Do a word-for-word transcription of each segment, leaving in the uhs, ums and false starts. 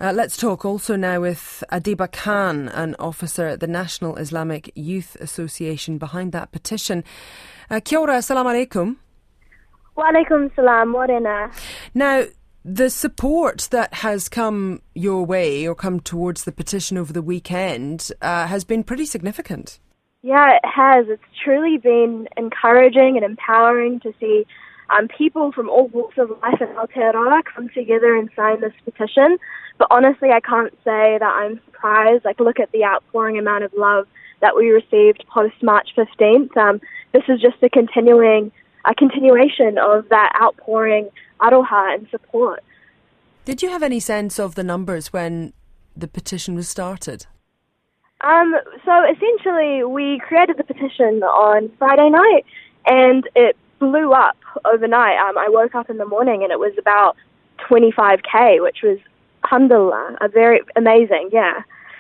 Uh, let's talk also now with Adiba Khan, an officer at the National Islamic Youth Association behind that petition. Uh, kia ora, assalamu alaikum. Wa alaikum salam, morena. Now, the support that has come your way or come towards the petition over the weekend uh, has been pretty significant. Yeah, it has. It's truly been encouraging and empowering to see um, people from all walks of life in Aotearoa come together and sign this petition. But honestly, I can't say that I'm surprised. Like, look at the outpouring amount of love that we received post March fifteenth. Um, this is just a continuing, a continuation of that outpouring aroha and support. Did you have any sense of the numbers when the petition was started? Um, so essentially, we created the petition on Friday night, and it blew up overnight. Um, I woke up in the morning, and it was about twenty-five K, which was, alhamdulillah, a very amazing, yeah.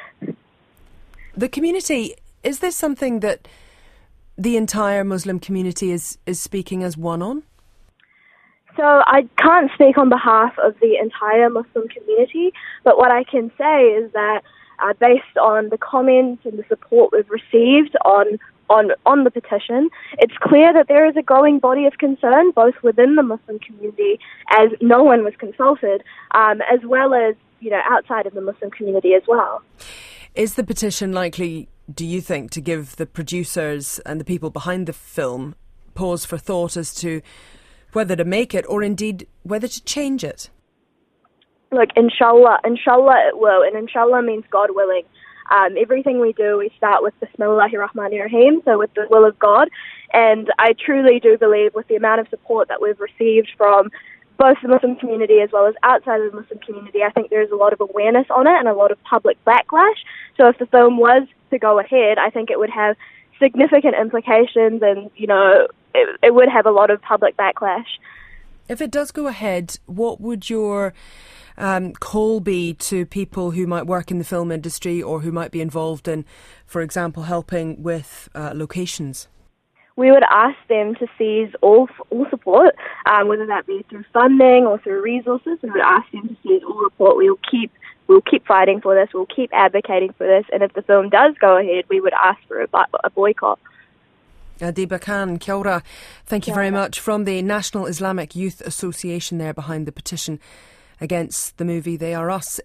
The community, is this something that the entire Muslim community is, is speaking as one on? So I can't speak on behalf of the entire Muslim community, but what I can say is that uh, based on the comments and the support we've received on, on, on the petition, it's clear that there is a growing body of concern both within the Muslim community, as no one was consulted, um, as well as, you know, outside of the Muslim community as well. Is the petition likely, do you think, to give the producers and the people behind the film pause for thought as to whether to make it or indeed whether to change it? Look, inshallah, inshallah it will, and inshallah means God willing. Um, everything we do, we start with Bismillahir Rahmanir Rahim, so with the will of God, and I truly do believe with the amount of support that we've received from both the Muslim community as well as outside of the Muslim community, I think there's a lot of awareness on it and a lot of public backlash. So if the film was to go ahead, I think it would have significant implications and, you know, it, it would have a lot of public backlash. If it does go ahead, what would your um, call be to people who might work in the film industry or who might be involved in, for example, helping with uh, locations? We would ask them to seize all all support, um, whether that be through funding or through resources. We would ask them to seize all support. We'll keep we'll keep fighting for this. We'll keep advocating for this. And if the film does go ahead, we would ask for a, a boycott. Adiba Khan, kia ora. Thank you very much. From the National Islamic Youth Association there behind the petition against the movie They Are Us.